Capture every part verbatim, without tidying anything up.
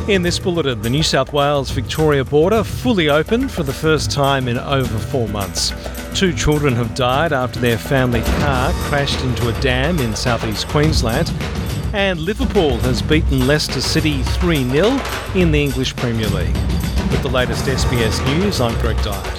In this bulletin, the New South Wales-Victoria border fully open for the first time in over four months. Two children have died after their family car crashed into a dam in southeast Queensland. And Liverpool has beaten Leicester City three nil in the English Premier League. With the latest S B S News, I'm Greg Dyatt.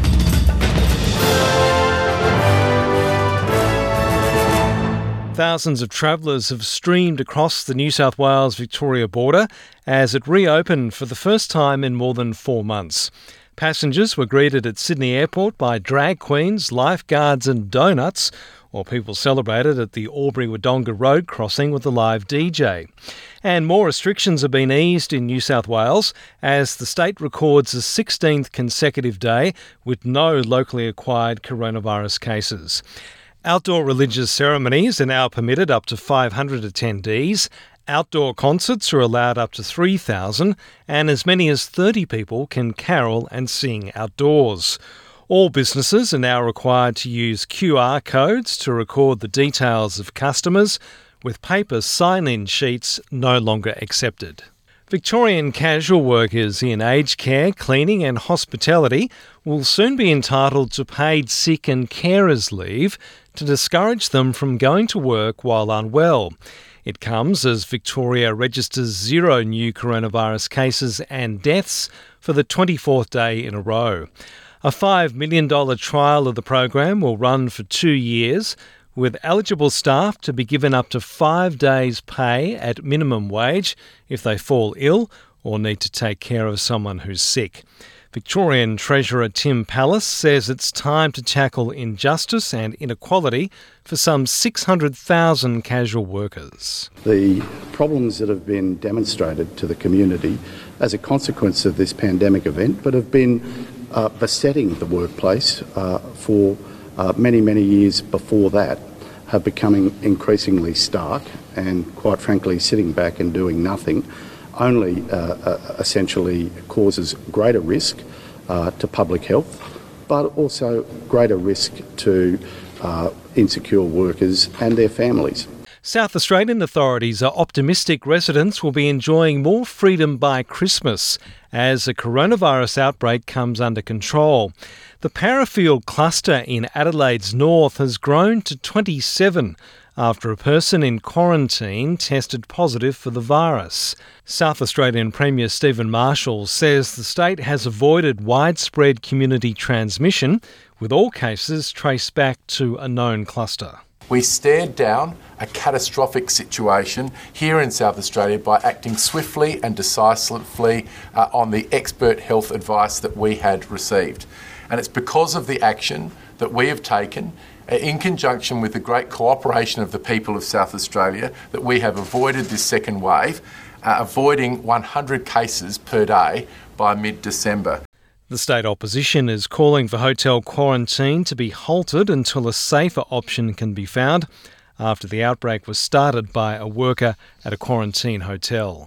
Thousands of travellers have streamed across the New South Wales-Victoria border as it reopened for the first time in more than four months. Passengers were greeted at Sydney Airport by drag queens, lifeguards and donuts, while people celebrated at the Albury-Wodonga Road crossing with a live D J. And more restrictions have been eased in New South Wales as the state records a sixteenth consecutive day with no locally acquired coronavirus cases. Outdoor religious ceremonies are now permitted up to five hundred attendees. Outdoor concerts are allowed up to three thousand, and as many as thirty people can carol and sing outdoors. All businesses are now required to use Q R codes to record the details of customers, with paper sign-in sheets no longer accepted. Victorian casual workers in aged care, cleaning and hospitality will soon be entitled to paid sick and carers leave to discourage them from going to work while unwell. It comes as Victoria registers zero new coronavirus cases and deaths for the twenty-fourth day in a row. A five million dollars trial of the program will run for two years, with eligible staff to be given up to five days' pay at minimum wage if they fall ill or need to take care of someone who's sick. Victorian Treasurer Tim Pallas says it's time to tackle injustice and inequality for some six hundred thousand casual workers. The problems that have been demonstrated to the community as a consequence of this pandemic event, but have been uh, besetting the workplace uh, for uh, many, many years before that, have becoming increasingly stark and, quite frankly, sitting back and doing nothing only uh, uh, essentially causes greater risk uh, to public health, but also greater risk to uh, insecure workers and their families. South Australian authorities are optimistic residents will be enjoying more freedom by Christmas as the coronavirus outbreak comes under control. The Parafield cluster in Adelaide's north has grown to twenty-seven after a person in quarantine tested positive for the virus. South Australian Premier Stephen Marshall says the state has avoided widespread community transmission, with all cases traced back to a known cluster. We stared down a catastrophic situation here in South Australia by acting swiftly and decisively uh, on the expert health advice that we had received. And it's because of the action that we have taken, uh, in conjunction with the great cooperation of the people of South Australia, that we have avoided this second wave, uh, avoiding one hundred cases per day by mid-December. The state opposition is calling for hotel quarantine to be halted until a safer option can be found after the outbreak was started by a worker at a quarantine hotel.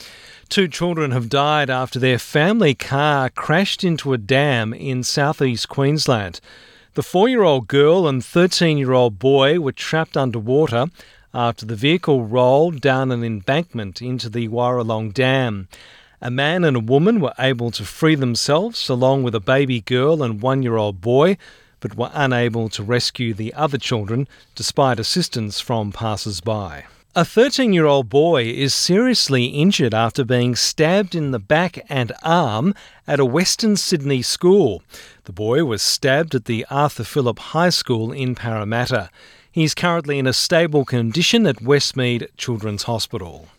Two children have died after their family car crashed into a dam in southeast Queensland. The four-year-old girl and thirteen-year-old boy were trapped underwater after the vehicle rolled down an embankment into the Warralong Dam. A man and a woman were able to free themselves along with a baby girl and one-year-old boy, but were unable to rescue the other children despite assistance from passers-by. A thirteen-year-old boy is seriously injured after being stabbed in the back and arm at a Western Sydney school. The boy was stabbed at the Arthur Phillip High School in Parramatta. He's currently in a stable condition at Westmead Children's Hospital.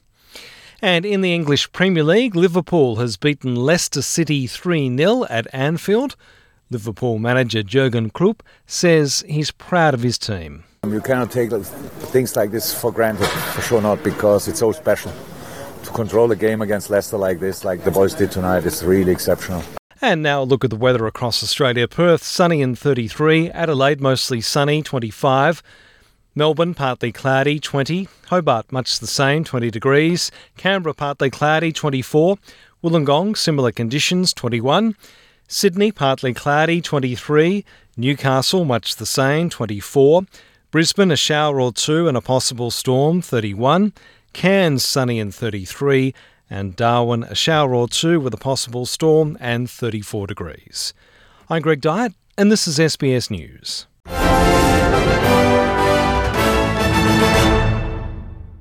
And in the English Premier League, Liverpool has beaten Leicester City three nil at Anfield. Liverpool manager Jurgen Klopp says he's proud of his team. You cannot take things like this for granted, for sure not, because it's so special. To control a game against Leicester like this, like the boys did tonight, is really exceptional. And now a look at the weather across Australia. Perth, sunny and thirty-three. Adelaide, mostly sunny, twenty-five. Melbourne, partly cloudy, twenty. Hobart, much the same, twenty degrees. Canberra, partly cloudy, twenty-four. Wollongong, similar conditions, twenty-one. Sydney, partly cloudy, twenty-three. Newcastle, much the same, twenty-four. Brisbane, a shower or two and a possible storm, thirty-one. Cairns, sunny and thirty-three. and Darwin a shower or two with a possible storm and thirty-four degrees. I'm Greg Dyett, and this is S B S News.